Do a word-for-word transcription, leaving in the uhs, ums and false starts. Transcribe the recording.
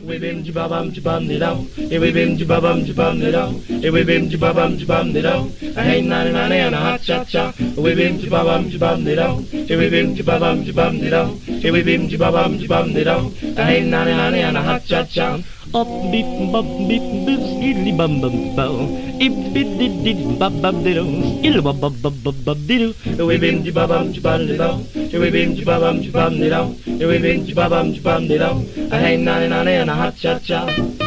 We bim jibabam jibam dido, we bim jibabam jibam dido, we bim jibabam jibam dido. Hey na na na na ha cha cha. We bim jibabam jibam dido, we bim jibabam jibam dido, we bim jibabam jibam dido. Hey na na na na ha cha cha. Up beep bop beep beep skidly bum bum bow. Ip bit did did bub bub dido, il bub bub bub bub bub dido. We bim jibabam jibam dido, we bim jibabam jibam dido, we bim jibabam jibam dido. Hey na na na na ha cha cha.